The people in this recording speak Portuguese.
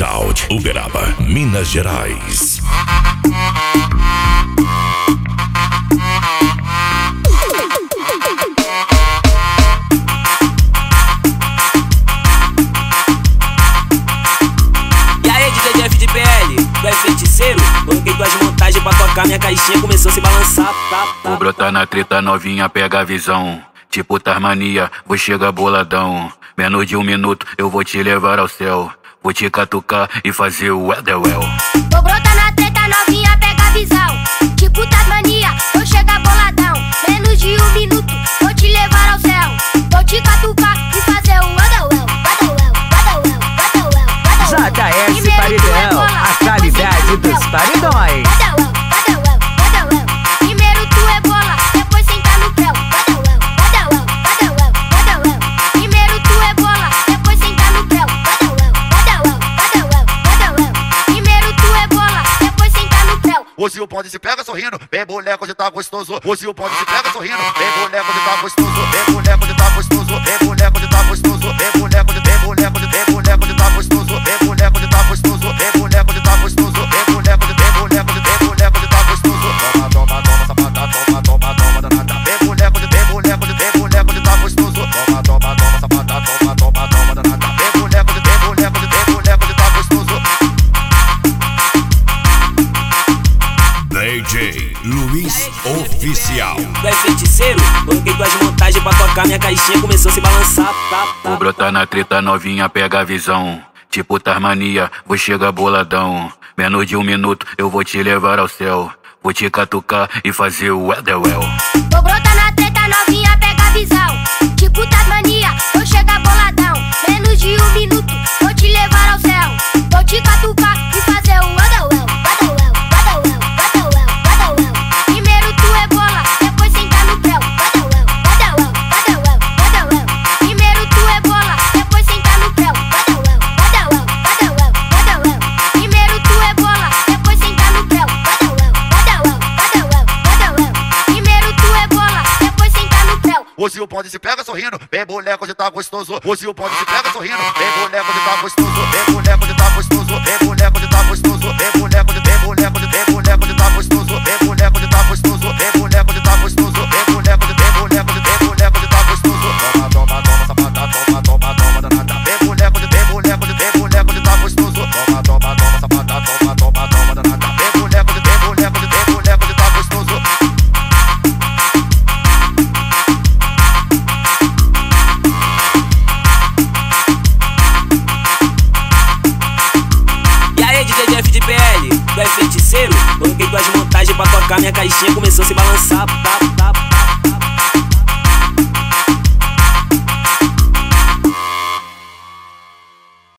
Sound, Uberaba, Minas Gerais. E aí, DJ Jeff de PL, tu é feiticeiro? Coloquei tuas montagens pra tocar, minha caixinha começou a se balançar. Vou brotar na treta novinha, pega a visão. Tipo Tasmania, vou chegar boladão. Menos de 1 minuto, eu vou te levar ao céu. Vou te catucar e fazer o Weatherwell. Vou brotar na treta novinha, pega a visão. Tipo Tasmania, vou chegar boladão. Menos de 1 minuto, vou te levar ao céu. Vou te catucar e fazer o Weatherwell. JS Paridão, a qualidade dos paredões. Primeiro tu rebola, depois senta no pé. Primeiro tu rebola, depois senta no pé. Primeiro tu rebola, depois senta no pé. Hoje o bonde se pega sorrindo, vem boneco, hoje tá gostoso. Hoje o bonde se pega sorrindo, vem boneco, hoje tá gostoso. Vem boneco, hoje tá gostoso. Vem boneco, hoje tá gostoso. Vem boneco, hoje tá gostoso. Vem boneco, hoje tá gostoso. Vem boneco, hoje tá gostoso. Vem boneco, hoje tá gostoso. Toma, safada, toma, danada. Vem boneco, hoje tá gostoso. Toma, safada, toma, danada. Vem boneco, hoje tá gostoso. DJ Luiz Oficial. Tu é feiticeiro? Coloquei tuas montagens pra tocar, minha caixinha começou a se balançar. Vou brotar na treta novinha, pega a visão. Tipo Tasmania, vou chegar boladão. Menos de 1 minuto, eu vou te levar ao céu. Vou te catucar e fazer o Weatherwell. Vou brotar na treta novinha, pega a visão. Tipo Tasmania, vou chegar boladão. Menos de 1 minuto, vou te levar ao céu. Vou te catucar e fazer o Weatherwell. Primeiro tu rebola, depois senta no pé. Primeiro tu rebola, depois senta no pé. Primeiro tu rebola, depois senta no pé. Primeiro tu rebola, depois senta no pé. Hoje o bonde se pega sorrindo, vem boneco, hoje tá gostoso. Hoje o bonde se pega sorrindo, vem boneco, hoje tá gostoso. Vem boneco, hoje tá gostoso. Vem boneco, hoje tá gostoso. Vem boneco, hoje tá gostoso. Vem boneco, hoje tá gostoso. Vem boneco, hoje tá gostoso. Vem boneco, hoje tá gostoso. Toma, safada, toma, danada. Vem boneco, hoje tá gostoso. Toma, safada, toma, danada. Vem boneco, hoje tá gostoso. E aí, DJ Jeff de PL, tu é feiticeiro? Coloquei tuas montagens pra tocar, minha caixinha começou a se balançar.